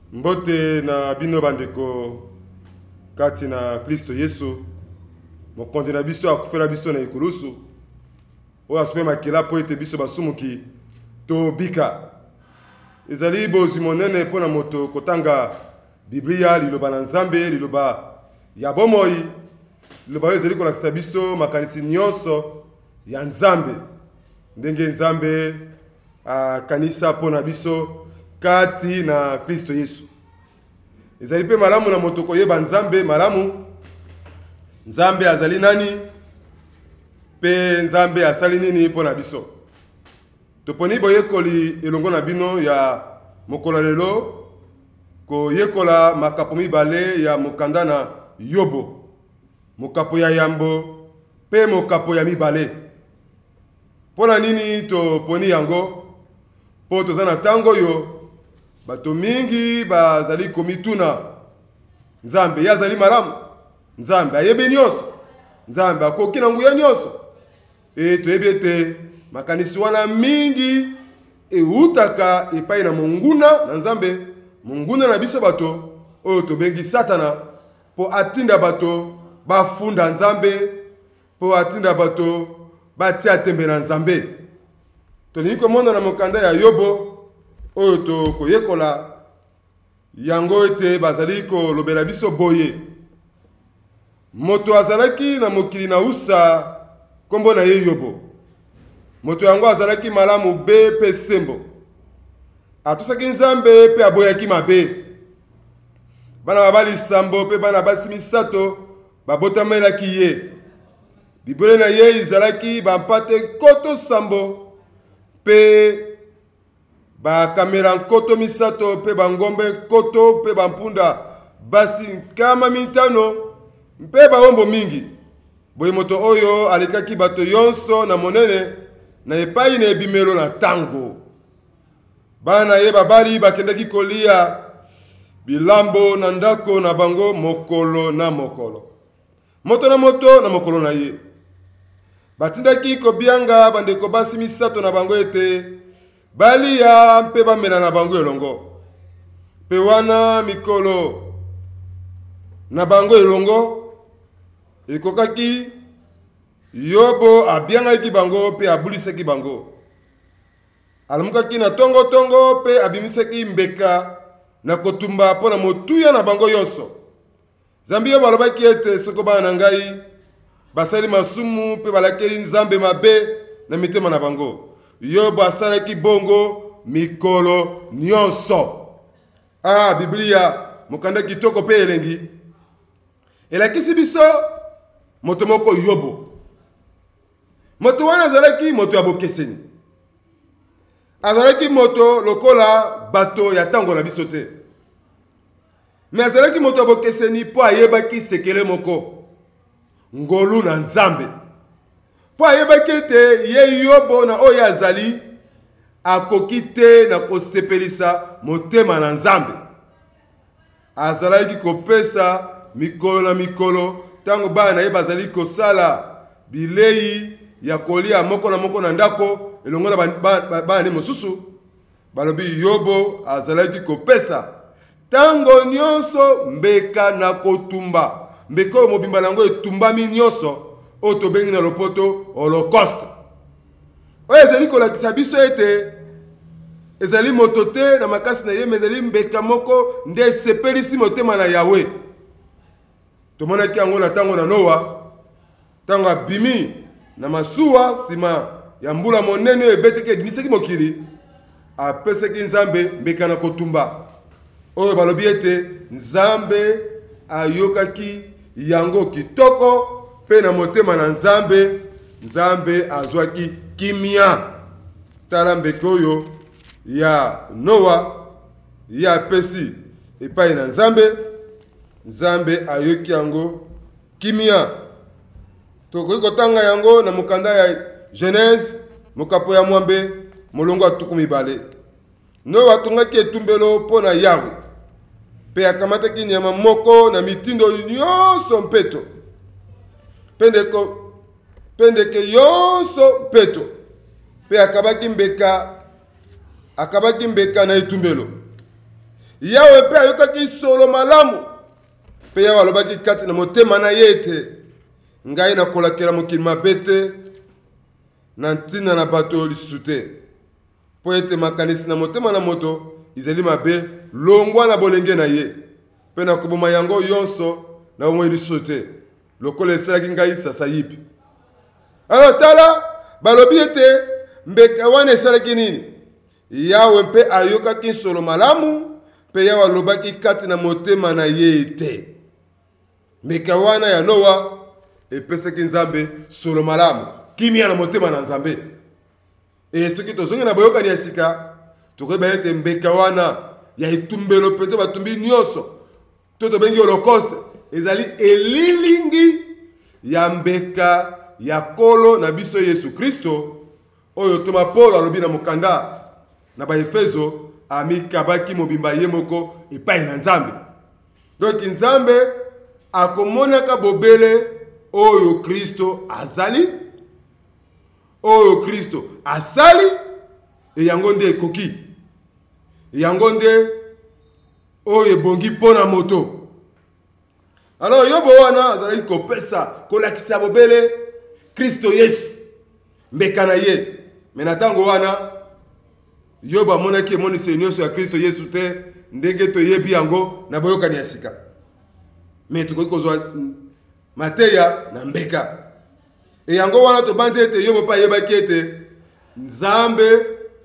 Mbote na bino bandeko kati na Kristo Yesu mokonzi na biso akufela biso na ekulusu oyo asupe makila po ete biso basumuki tobika ezali bozwi monene mpo na moto kotanga Biblia liloba na Nzambe liloba ya bomoi liloba oyo ezali kolakisa biso makanisi nyonso ya Nzambe ndenge Nzambe akanisa mpo na biso kati na Kristo Yesu. Ezali pe malamu na moto koyeba Nzambe malamu. Nzambe azali nani? Pe Nzambe asali nini mpo na biso. Toponi boyekoli elongo na bino ya mokolo lelo koyekola makapo mibale ya mokanda na Yobo. Mokapo ya yambo pe mokapo ya mibale. Pona nini toponi yango? Po tozana tango yo bato mingi bazali komituna Nzambe yazali malamu. Nzambe ayebe nyonso. Nzambe akoki na nguya nyonso. Toyebi ete makanisi wana mingi eutaka epai na monguna na Nzambe. Monguna na biso bato oyo tobengi Satana po atinda bato bafunda Nzambe, po atinda bato batia tembe na Nzambe. Tolingi komona na mokanda ya Yobo oyo to koyekola yango ete bazali kolobela biso boye. Moto azalaki na mokili na usa kombo na ye Yobo. Moto yango azalaki malamu be pe sembo. Atusaki Nzambe pe aboyaki mabe. Bana babali sambo pe bana basi misato babotamelaki ye. Bibele na ye izalaki bampate koto sambo pe ba kamera nkoto misato pe bangombe koto pe bampunda basi kama mitano mpe baombo mingi. Boye moto oyo alikaki bato yonso na monene na epai na ebimelo na tango. Bana ye babali bakendaki kolia bilambo na ndako na bango mokolo na mokolo. Moto na moto na mokolo na ye. Batindaki kobianga bandeko basi misato na bango ete balia mpe bamela na bango elongo. Pe wana mikolo na bango elongo ekokaki Yobo abiangaki bango pe abulisaki bango. Alamukaki na tongo tongo pe abimisaki mbeka na kotumba pona motuya na bango yonso. Zambi yo balobaki ete soko bana na ngai basali masumu pe balakeli Nzambe mabe na mitema na bango. Yobo asalaki bongo mikolo nyonso. Biblia mokanda kitoko pe elengi elakisi biso moto moko Yobo. Moto wana azalaki moto ya bokeseni. Azalaki moto lokola bato ya tango na biso te. Me azalaki moto ya bokeseni po ayebaki sekele moko ngolu na Nzambe. Po ayebaki ete ye Yobo na oyo azali akoki te na kosepelisa motema na Nzambe. Azalaki kopesa mikolo na mikolo tango bana na ye bazali kosala bilei ya kolia moko na ndako elongo na bana ne mosusu. Balobi Yobo azalaki kopesa tango nyonso mbeka na kotumba. Mbeka oyo mobimba nango etumbami nyonso oyo tobengi na lopoto holocauste. Oyo ezali kolakisa biso ete ezali moto te na makasi na ye me ezali mbeka moko nde esepelisi motema na Yawe. Tomonaki yango na tango na Noa tango abimi na masuwa sima ya mbula monene ebeteki edinisaki mokili apesaki Nzambe mbeka na kotumba. Oyo balobi ete Nzambe ayokaki yango kitoko pe na motema na Nzambe. Nzambe azwaki kimia. Tala mbeka oyo ya Noa ya pesi epai na Nzambe. Nzambe ayoki yango kimia. Tokoki kotanga yango na mokanda ya Genèse mokapo ya mwambe molongo atuku mibale. Noa atungaki etumbelo mpo na Yawe. Pe akamataki nyama moko na mitindo nyonso mpeto. Pendeke yonso mpeto. Pe akabaki mbeka na etumbelo. Yawe pe ayokaki solo malamu pe Yawe alobaki kati na motema na ye ete ngai nakolakela mokili mabe te na ntina na bato lisusu te po ete makanisi na motema na moto ezali mabe longwa na bolenge na ye pe na koboma yango yonso na bomoi lisusu te lokola esalaki ngai sasa yipi. Alors tala balobi ete mbeka wana esalaki nini? Yawe mpe ayokaki solo malamu pe Yawe alobaki kati na motema na ye ete mbeka wana ya Noa epesaki Nzambe solo malamu kimia na motema na Nzambe. E soki tozongi na boyokani ya sika tokoyeba ete mbeka wana ya etumbelo pe to batumbi nyonso to tobengi holocauste ezali elilingi ya mbeka ya kolo na biso Yesu Kristo oyo toma Paulo alobi na mokanda na baefeso amikabaki mobimba ye moko epai na Nzambe. Donc Nzambe akomonaka bobele oyo Kristo azali oyo Kristo asali e yango nde ekoki yango nde oyo ebongi mpona moto. Alors yobo wana azali kopesa kolakisa bobele Kristo Yesu mbeka na ye mena tango wana yobo amonaki emonisi nyonso ya Kristo Yesu te ndenge toyebi yango na boyokani ya sika me tokoki kozwa mateya na mbeka e yango wana tobanzi ete yobo pa ayebaki ete Nzambe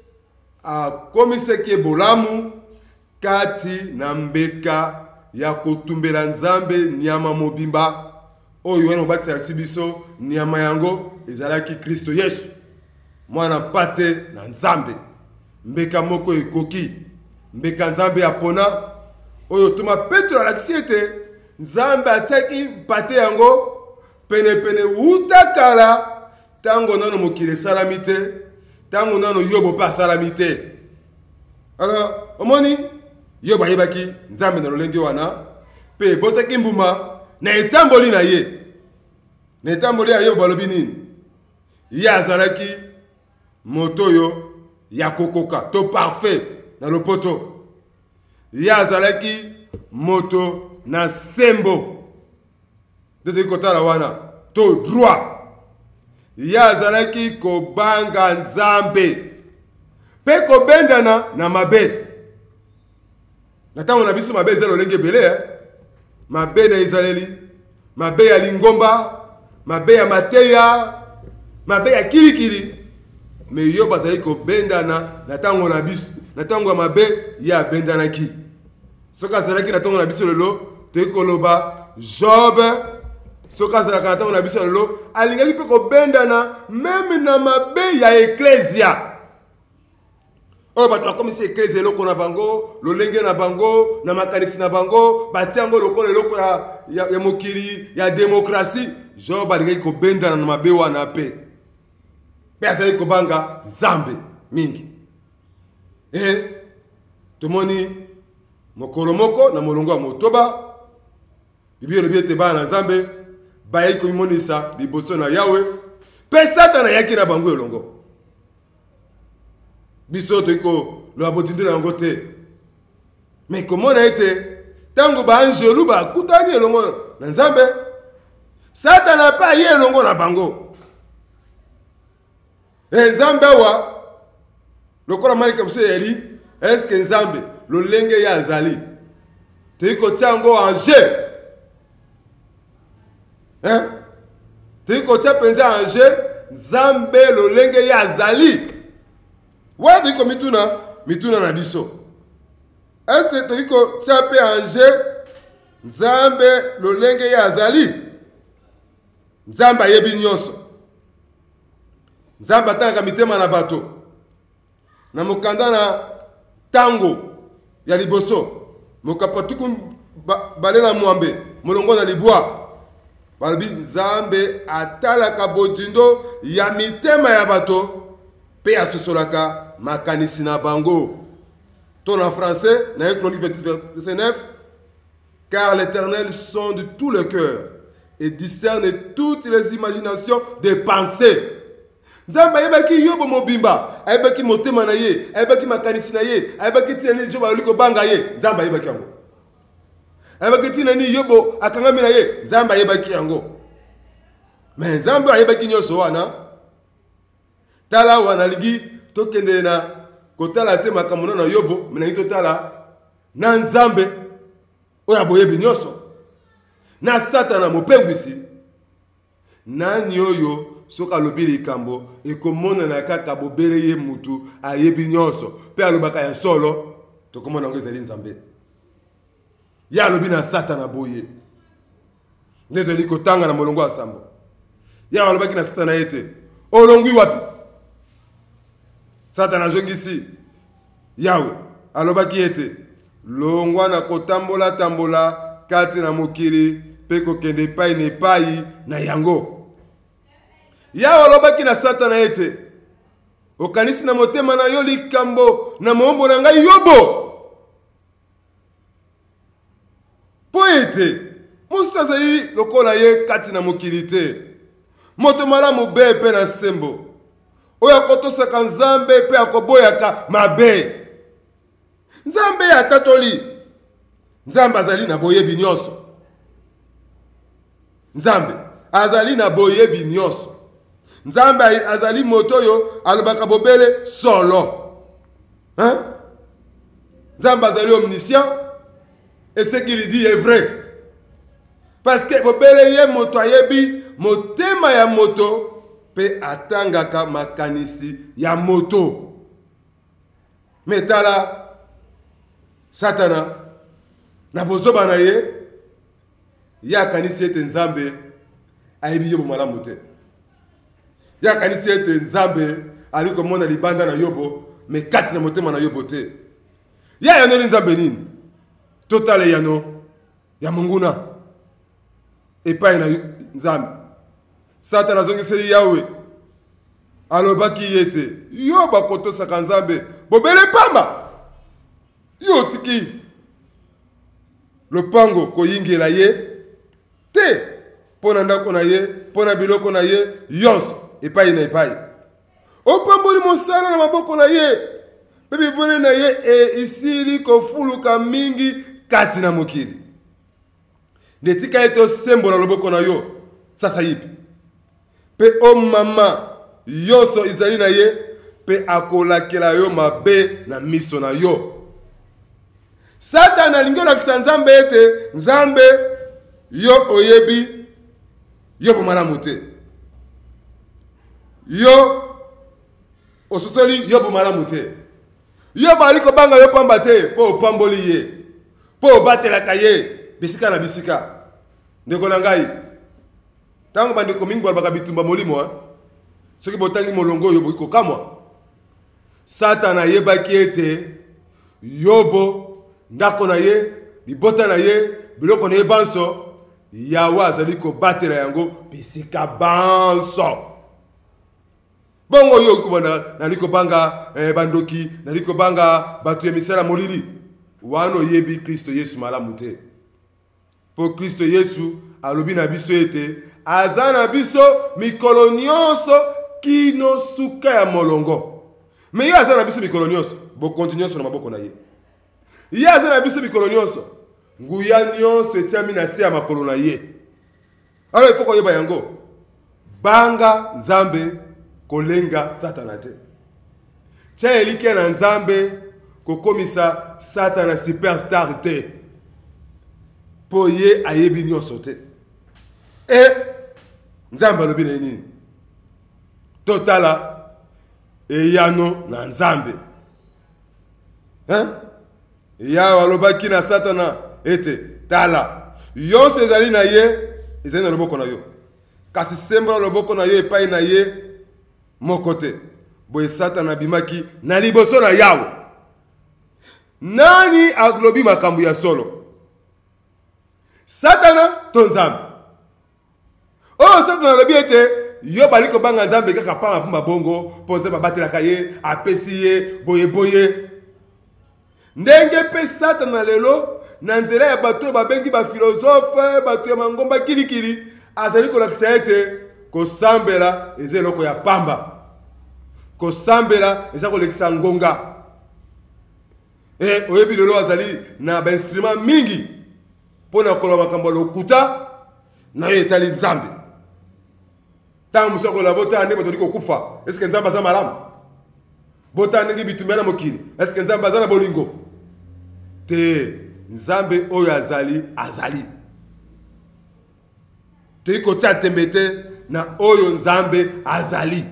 akomisaki bolamu kati na mbeka ya kotumbela Nzambe nyama mobimba oyo wana obatisaki biso nyama yango ezalaki Kristo Yesu mwana pate na Nzambe mbeka moko ekoki mbeka Nzambe apona oyo tuma Petro alakisi ete Nzambe ataki pate yango pene utakala tango nano mokili esalami te tango nano yobo pa asalami te. Alors omoni yobo ayebaki Nzambe na lolenge wana pe botaki mbuma na etamboli na ye na etamboli ya yobo balobi nini ye azalaki moto yo ya kokoka to parfait na lopoto ye azalaki moto na sembo de kotala wana to droit ye azalaki kobanga Nzambe pe kobendana na mabe na tango na biso mabe ezali lolenge ebele mabe na Israeli mabe ya lingomba mabe ya mateya mabe ya kilikili me yo bazali kobendana na tango na biso na tango ya mabe ya bendanaki soka azalaki na tango na biso lelo te koloba Job soka azalaka na tango na biso lelo alingaki pe kobendana meme na mabe ya eklesia oyo bato bakomisi eklesia eloko na bango lolenge na bango na makanisi na bango batiango lokola eloko ya mokili ya demokrasi. Job alingaki kobendana na mabe wana pe azali kobanga Nzambe mingi tomoni mokolo moko na molongo ya motoba Biblia elobi ete bana na Nzambe bayaki komonisa liboso na Yawe pe Satana ayaki na bango elongo biso toiko lo abotindi na yango te me komona ete tango baangelu bakutani elongo na Nzambe Satana pa ye elongo na bango Nzambe wa lokola malika biso yeli eske Nzambe lolenge ya azali toiko tiango anje toiko tia penza anje Nzambe lolenge ya azali wana toiko mituna na biso ete toiko tia pe anje Nzambe lolenge ya azali Nzambe ayebi nyonso Nzambe atanga mitema na bato na mokanda na tango ya liboso mokapatuku balela mwambe molongo na libwa balobi Nzambe atalaka bojindo ya mitema ya bato pe asosolaka makanisi na bango. Ton en français na 1 Chronique 29 car l'Éternel sonde tout le cœur et discerne toutes les imaginations des pensées. Nzambe ayebaki Yobo mobimba, ayebaki motema na ye, ayebaki makanisi na ye, ayebaki tina ni Yobo aliko banga ye, Nzambe ayebaki yango. Ayebaki tina ni Yobo akangami na ye, Nzambe ayebaki yango. Mais Nzambe ayebaki nyonso wana. Tala wana ligi tokende na kotala te makambo na Yobo, mena hito tala na Nzambe oya boyebi nyonso. Na Satana mopengwisi. Nani oyo soka lobi likambo ekomona na kaka bobele ye mutu ayebi nyonso pe alobaka ya solo tokomona ngo ezali Nzambe. Ya lobi na Satana boye. Ndeto liko tanga na molongo asambo. Ya alobaki na Satana ete olongwi wapi? Satana zongisi Yawe alobaki ete longwa na kotambola tambola kati na mokili pe kokende pai ne pai na yango. Yawe alobaki na Satana ete okanisi na motema na yo likambo na mombo na ngai Yobo. Po ete musazali lokola ye kati na mokili te. Moto malamu be pe na sembo. Oya kotosaka Nzambe pe akoboyaka mabe. Nzambe ya tatoli. Nzambe azali na boyebi nyonso. Nzambe azali na boyebi nyonso. Nzambe azali motoyo alobaka bobele solo. Hein? Nzambe azali omniscient. Et ce qu'il dit est vrai. Parce que bobele ye moto ayebi motema ya moto pe atangaka makanisi ya moto. Metala Satana na bozoba na ye ya kanisi ete Nzambe ayebi Yobo malamu te. Ya kanisi ete Nzambe aliko mona libanda na Yobo me kati na motema na Yobo te. Ya yano ni Nzambe nini? Totale yano ya munguna epai na Nzambe. Satana zongiseli Yawe alobaki yete yo bakotosaka Nzambe bobele pamba yo tiki lopango koyingela ye te pona ndako na ye pona biloko na ye yonso epai na epai opamboli mosala na maboko na ye pe bibone na ye isili kofuluka mingi kati na mokili netika ete osembola loboko na yo sasa yipi pe o mama yoso izali na ye pe akolakela yo mabe na miso na yo. Satana alingi olakisa Nzambe ete Nzambe yo oyebi Yobo malamu te. Yo ososoli Yobo malamu te. Yobo aliko banga yo pamba te po opamboli ye. Po obatelaka ye bisika na bisika. Ndeko na ngai tango bandeko mingi balobaka bitumba molimo soki botangi molongo oyo boyi kokamwa. Satana yebaki ete Yobo ndako na ye libota na ye biloko na ye banso Yawe azali kobatela yango bisika banso. Bongo yo kubana naliko banga bandoki naliko banga batu ya misala molili wano yebi Kristo Yesu malamu te. Po Kristo Yesu alobi na biso ete azana biso mikolo nyonso kino suka ya molongo. Me ye azana biso mikolo nyonso bo continuer na maboko na ye. Ye azana biso mikolo nyonso nguya nyonso etiami na se ya makolo na ye. Alors il faut koyeba yango banga Nzambe kolenga Satana te. Tia elike na Nzambe kokomisa Satana superstar te. Po ye ayebi nyonso te. Nzambe alobi na nini? Totala eyano na Nzambe. Hein? Ya walobaki na Satana ete tala yonso ezali na ye ezali na loboko na yo. Kasi sembola loboko na yo epai na ye moko te. Boye Satana bimaki na liboso na Yawe. Nani aglobi makambo ya solo? Satana to Nzambe. Satana alobi ete yo baliko banga Nzambe kaka pamba pamba bongo po Nzambe batelaka ye apesi ye boye boye. Ndenge pe Satana lelo na nzela ya bato babengi ba philosophe bato ya mangomba kilikili azali kolakisa ete kosambela ezeloko ya pamba. kosambela eza kolekisa ngonga. Oyebi lelo azali na ba instrument mingi pona koloba makambo lokuta na yo etali nzambe. Tango musoko la bota ande batoli kokufa, est-ce que nzambe aza malamu? Bota ndenge bitumba na mokili, est-ce que nzambe aza na bolingo? Te nzambe oyo azali. Te kotia tembete na oyo nzambe azali.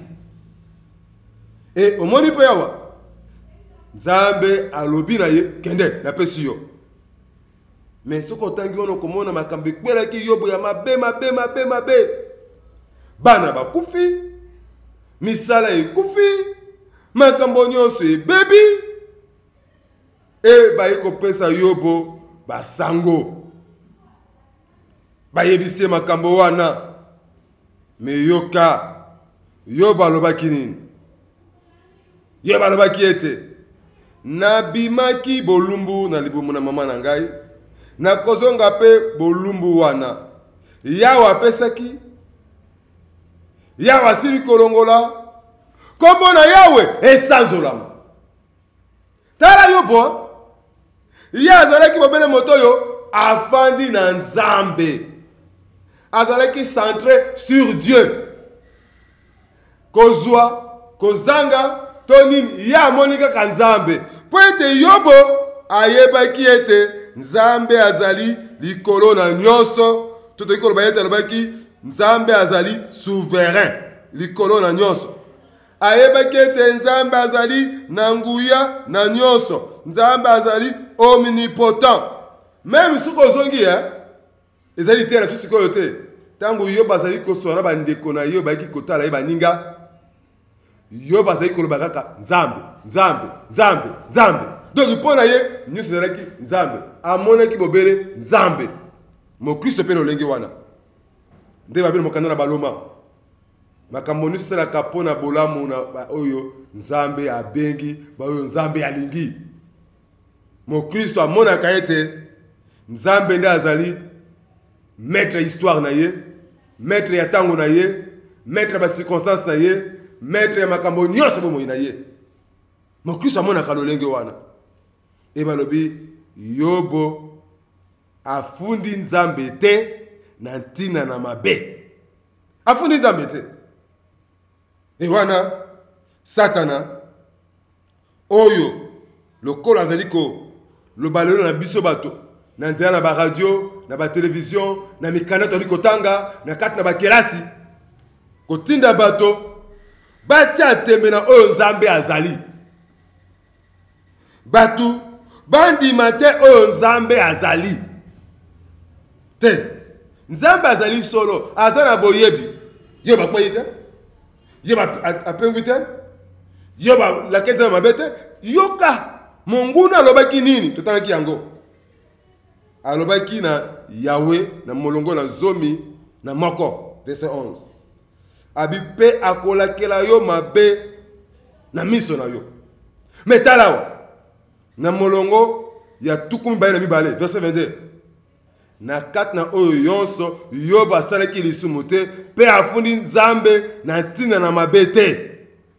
Omoni pe yawa nzambe alobi na ye kende na pesi yo. Mais soko tangi ono komona makambo ekwelaki yobo ya mabe. Bana bakufi, misala ekufi, makambo nyonso ebebi, bayi kopesa yobo basango. Bayebisi makambo wana. Me yoka yobo alobaki nini? Yobo alobaki ete nabimaki bolumbu na libumu na mama na ngai, na kozonga pe bolumbu wana yawe apesaki, yawe asili kolongola, kombo na yawe esanzolama. Tala yobo ya azalaki bobele moto yo afandi na nzambe, azalaki centré sur Dieu. Kozwa kozanga tonini ya monika kanzambe. Poete yobo ayebaki ete nzambe azali likolo na nyonso. Toto ikolo bayete alobaki nzambe azali souverain likolo na nyonso. Ayebaki ete nzambe azali na nguya na nyonso. Nzambe azali omnipotent. Même suko zongi ezali te na fisiko yote. Tango yobo azali kosona bandeko na yo baki kotala ye baninga. Yobo azali koloba kaka nzambe. Donc mpona ye nyonso ezalaki nzambe. Amonaki bobele nzambe. Mo Kristo pe lolenge wana. Nde babele mokanda na baloma. Makambo nyonso esalaka mpona bolamu na oyo nzambe abengi, oyo nzambe alingi. Mo Kristo amonaka ete nzambe nde azali maître histoire na ye, maître ya tango na ye, maître ba circonstance na ye, maître ya makambo nyonso bomoi na ye. Mo Kristo amonaka lolenge wana. Balobi yobo afundi nzambe te na ntina na mabe. Afundi nzambe te. Wana Satana oyo lokola azaliko lobalelo na biso bato na nzela na ba radio na ba télévision na mikanda to likotanga na kati na ba kelasi kotinda bato batia tembe na oyo nzambe azali. Batu bandi mate oyo nzambe azali. Te nzambe azali solo azana boyebi. Yo bakbayite? Yo apengwite? Yo la kenza mabete? Yoka monguna alobaki nini? Totangaki yango. Alobaki na Yahweh na molongo na zomi na moko verset 11. Abipe akolakela yo mabe na miso na yo. Metalawa na molongo ya tukumi baye na mibale verset 22. Na kat na oyo yonso yobo asalaki lisumu te pe afundi nzambe na ntina na mabe te.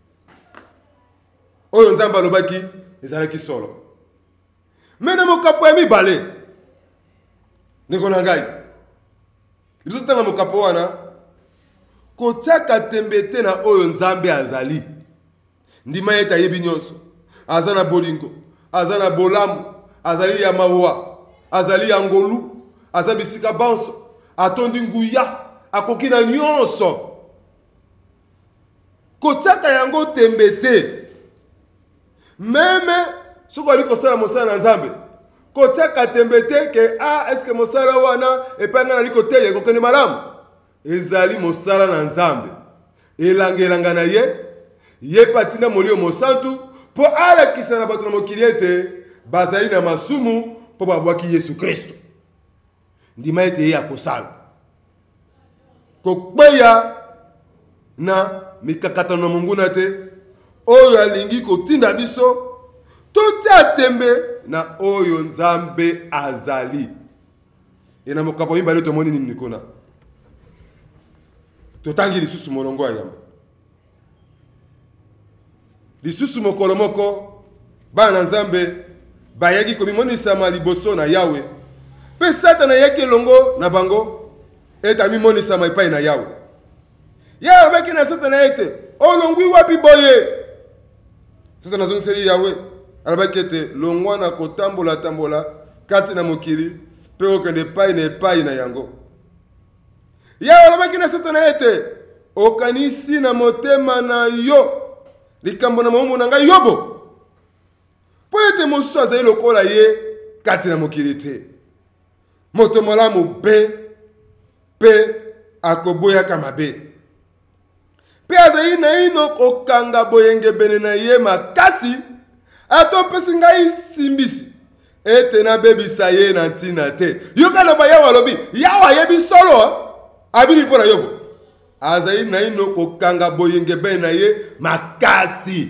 Oyo nzambe alobaki ezalaki solo. Mena mokapo ya mibale ndeko na ngai. Biso tanga mokapo wana kotiaka tembe te na oyo nzambe azali. Ndima yeta yebi nyonso. Aza na bolingo, aza na bolamu, azali ya mawa, azali ya ngolu, aza bisika banso, atondi nguya, akoki na nyonso. Kotiaka yango tembe te. Meme soko ali kosala mosala na nzambe. Kotiaka tembe te ke est-ce que mosala wana epanga na liko te kokende malamu. Ezali mosala na nzambe. Elanga na ye patina molio mosantu po alakisa na bato na mokili ete bazali na masumu po babwaki Yesu Kristo. Ndima ete ye akosala. Kokweya na mikakatano monguna te oyo alingi kotinda biso totia tembe na oyo nzambe azali. Ena mokapo mibale tomoni nini nikona. Totangi lisusu molongo ya yamba. lisusu mokolo moko bana nzambe bayaki komimonisa liboso na Yawe pe Satana yaki longo na bango eta mimonisa epai na Yawe. Yawe baki na Satana ete olongwi wapi boye. Sasa nazongiseli Yawe alabaki ete longwa na kotambola tambola kati na mokili pe okende epai na yango. Yawe alabaki na Satana ete okanisi na motema na yo likambo na maumbu na ngai yobo po ete mosusu azali lokola ye kati na mokili te. Moto malamu be pe akoboyaka mabe pe azali na ino kokanga boyenge bene na ye makasi atopesi ngai simbisi ete nabebisa ye na ntina te. Yoka loba Yawe alobi Yawe ayebi solo abili mpo na yobo azali na ino kokanga boyenge bene na ye makasi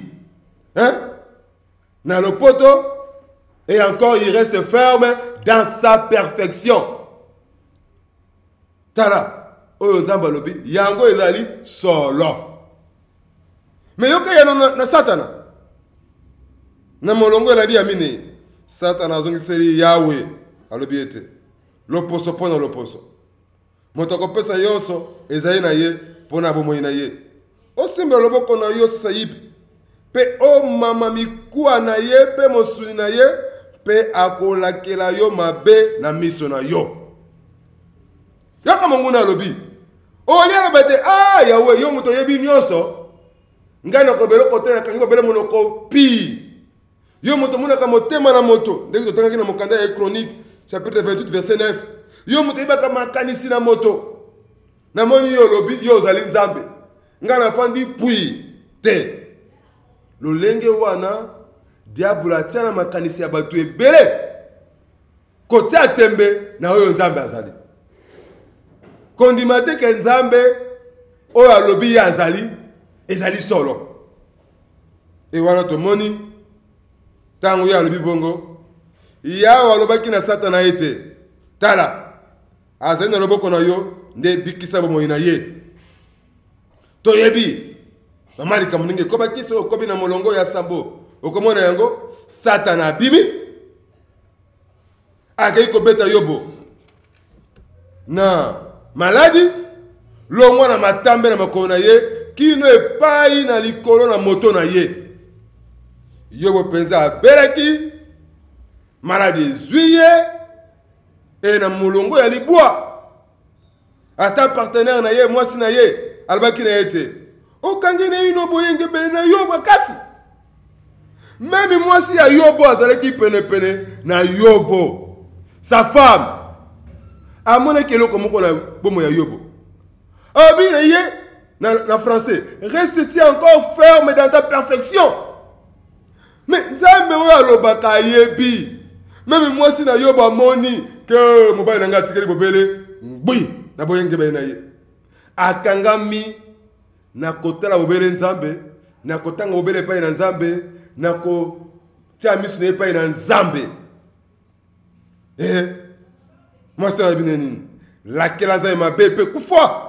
na lopoto, et encore il reste ferme dans sa perfection. Tala oyo nzambe alobi yango ezali solo. Mais yoka ya na Satana na molongo elandi ya mine Satana azongiseli Yawe alobi ete loposo pona loposo moto akopesa yonso ezali na ye pona bomoi na ye osimba loboko na yo sasa yipi pe o mama mikuwa na ye pe mosuni na ye pe akolakela yo mabe na miso na yo. Yaka monguna alobi olia bete Yawe yo moto yebi nyonso ngana ko belo kote na kangi bele monoko pi yo moto mona ka motema na moto ndenge to tangaki na mokanda ya Chronique chapitre 28 verset 9 yo moto yeba kama kanisi na moto na moni yo lobi yo zali nzambe ngana fandi pui te lolenge wana diablo atiana makanisi ya batu ebele kote atembe na oyo nzambe azali kondimate ke nzambe oyo alobi ya azali ezali solo. E wana tomoni tango ya alobi bongo Yawe alobaki na Satana ete tala azali na loboko na yo nde bikisa bomoi na ye toyebi mamali kamuninge koba kiso okobi na molongo ya sambo okomona yango Satana abimi akei kobeta yobo na maladi longwa na matambe na makolo na ye kino epai na likolo na moto na ye. Yobo penza abelaki maladi ezwiye e na molongo ya libwa ata partenaire na ye mwasi na ye alabaki na ete okangi na ino boyenge bene na yobo kasi meme mwasi ya yobo azalaki pene na yobo sa femme amone kelo komoko na bomo ya yobo abire ye na français reste-t-il encore ferme dans ta perfection. Mais nzambe oyo alobaka yebi meme mwasi na yobo amoni ke mobali na ngati keli bobele ngbi na boyenge bene na ye akangami na kotala bobele nzambe na kotanga bobele epai na nzambe na kotia miso na epai na nzambe mwasi na bine nini lakela nzambe mabe pe kufa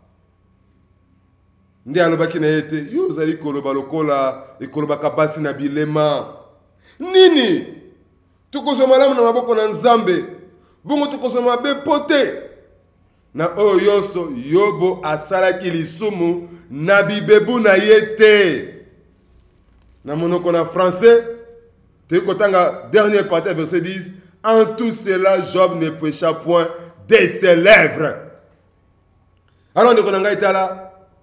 nde alobaki na ete yo ozali koloba lokola ekolobaka basi na bilema nini tukozwa malamu na maboko na nzambe bongo tukozwa mabe pote na oyo yonso yobo asalaki lisumu na bibebu na ye te. Na monoko na français te kotanga dernière partie verset 10 en tout cela Job ne pécha point de ses lèvres. Alors ndeko na ngai tala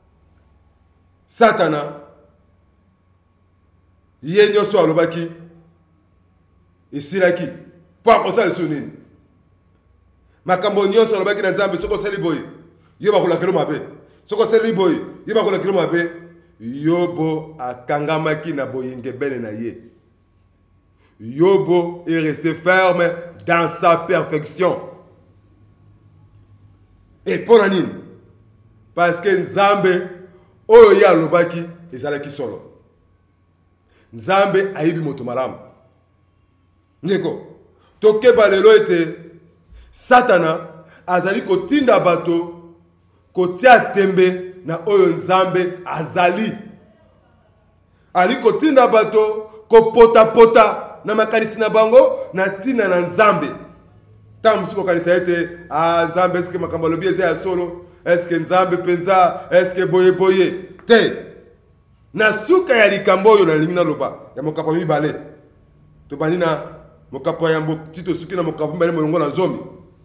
Satana ye nyonso alobaki esilaki po akosala lisu nini makambo nyonso alobaki na nzambe soko osali boye yo bakolakela mabe soko osali boye yo bakolakela mabe Yobo akangamaki na boyenge bene na ye. Yobo est resté ferme dans sa perfection. Et pour la nine, parce que Nzambe oyo ya lobaki ezalaki solo. Nzambe ayibi moto malamu. Ndeko tokeba lelo ete Satana azali kotinda bato kotia tembe na oyo Nzambe azali. aliko tinda bato ko pota na makanisi na bango na tina na nzambe. Tam siko kanisa ete nzambe eske makambo lobi eza ya solo, eske nzambe penza, eske boye te. Na suka ya likambo oyo na lingi na loba ya mokapo mibale. To bani na mokapo ya mbo tito suki na mokapo mibale molongo na zomi.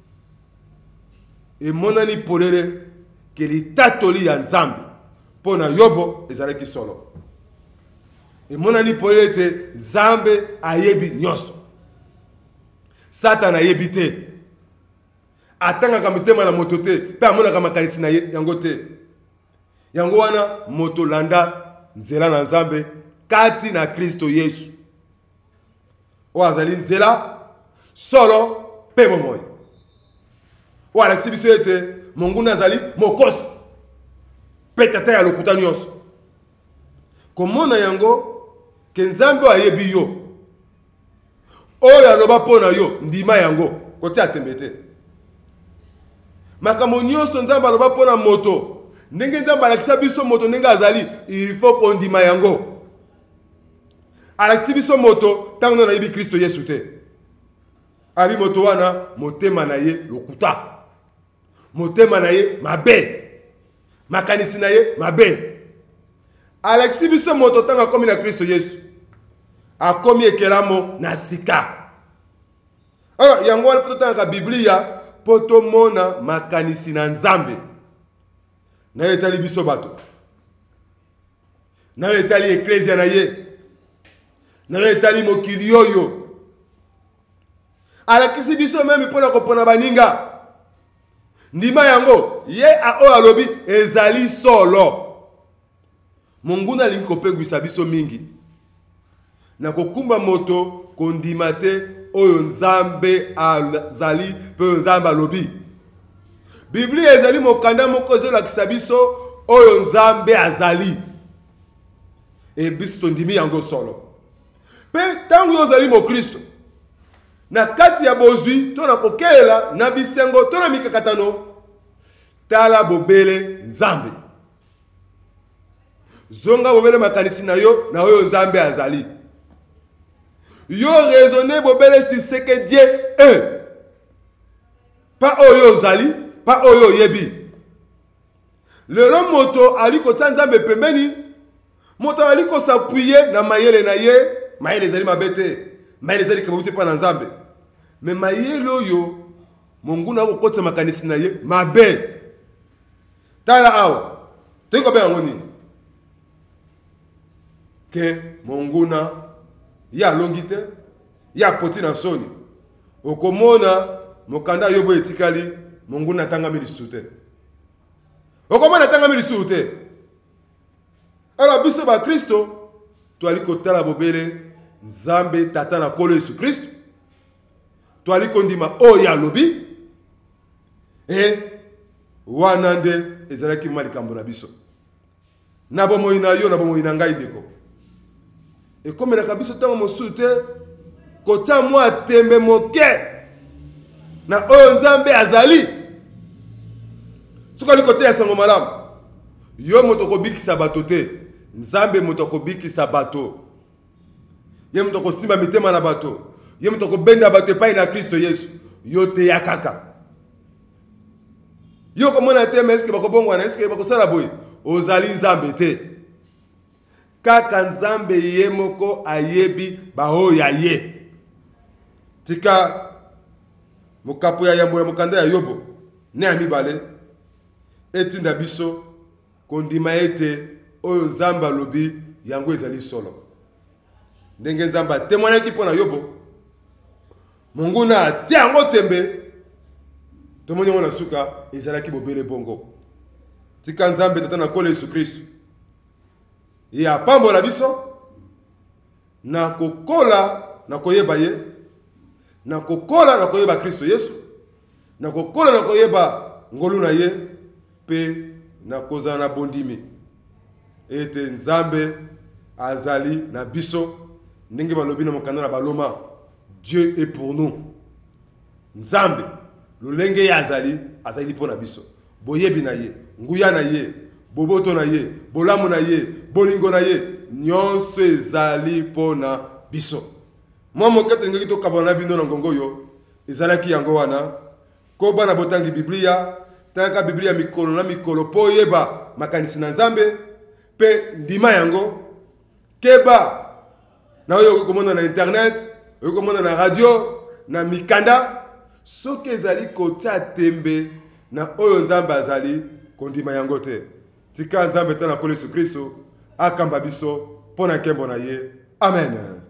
E monani polele ke litatoli ya nzambe po na yobo ezalaki solo. E monani polele te nzambe ayebi nyonso. Satan ayebi te. Atanga kamitema na moto te, pe amona kamakanisi na yango te. Yango wana moto landa nzela na nzambe kati na Kristo Yesu. O azali nzela solo pe bomoi. O alexi biso ete monguna azali mokosi pe tata ya lokuta nyonso. Komona yango ke nzambe ayebi yo. Oyo aloba pona yo ndima yango kote atembete. Makambo nyonso nzambe aloba pona moto. Ndenge nzambe alakisa biso moto ndenge azali, il faut kondima yango. Alakisi biso moto tango na yebi Kristo Yesu te. Abi moto wana motema na ye lokuta. Motema na ye mabe. Makanisi na ye mabe. Alakisi biso moto tango akomi na Kristo Yesu. Akomi ekelamo na sika. Alors yango wana totanga Biblia poto mona makanisi na nzambe. Na etali biso bato. Na etali eklesia na ye. Na etali mokili oyo. Alakisi biso meme pona kopona baninga. Ndima yango ye a o alobi ezali solo. Monguna lingi kopengwisa biso mingi. Na kokumba moto kondima te oyo nzambe azali pe nzambe alobi. Biblia ezali mokanda moko ezolakisa biso oyo nzambe azali. E biso tondimi yango solo. Pe tangu yo ozali mo Kristo. Na kati ya bozwi to na kokelela na bisengo to na mikakatano tala bobele nzambe. Zonga bobele makanisi na yo na oyo nzambe azali. Yo raisonner bobele si ce que Dieu est. Pas oyo zali, pas oyo yebi. Le rom moto aliko nzambe pembeni, moto aliko s'appuyer na mayele na ye, mayele zali mabete, mayele zali kabute pa na nzambe. Mais mayele oyo monguna okotsa makanisi na ye mabe. Tala awa. Teko be yango nini? Ke monguna ya longite, ya poti na soni. Okomona mokanda yobo etikali, monguna tanga milisute. Okomona tanga milisute. Alors biso ba Kristo, toali kotala bobele nzambe tata na kolo Yesu Kristo. Toali kondima oya lobi. Wanande ezalaki malikambo na biso. Na bomoi na yo na bomoi na ngai ndeko. Et comme la kabiso tango mosute kota mwa tembe moke na oyo nzambe azali soka likote ya sango malamu yo moto kobikisa bato te nzambe moto kobikisa bato ye moto kosimba mitema na bato ye moto kobenda bato epai na Kristo Yesu yo te ya kaka yo komona te mais eske bakobongwana eske bakosala boye ozali nzambe te kaka nzambe ye moko ayebi baoya ye. Tika mokapo ya yambo ya mokanda ya yobo ne ya mibale etinda biso kondima ete oyo nzambe alobi yango ezali solo. Ndenge nzambe atemoignaki mpo na yobo monguna atia yango tembe tomoni yango na suka ezalaki bobele bongo. Tika nzambe tata na kolo Yesu Kristo ya pambo la biso na kokola na koyeba ye na kokola na koyeba Kristo Yesu na kokola na koyeba ngolu na ye pe na kozala na bondimi ete nzambe azali na biso ndenge balobi na mokanda na baloma Dieu est pour nous. Nzambe lolenge ya azali pona biso boyebi na ye nguya na ye boboto na ye bolamu na ye bolingo na ye nyonso ezali pona biso. Moi mokete ngeki to kabona bino na ngongo yo ezalaki yango wana ko bana botangi Biblia taka Biblia mikolo na mikolo po yeba makanisi na Nzambe pe ndima yango keba na oyo komona na internet oyo komona na radio na mikanda soki ezali kotia tembe na oyo Nzambe azali kondima yango te. Tika Nzambe tana po Yesu Kristo akamba biso pona nkembo na ye. Amen.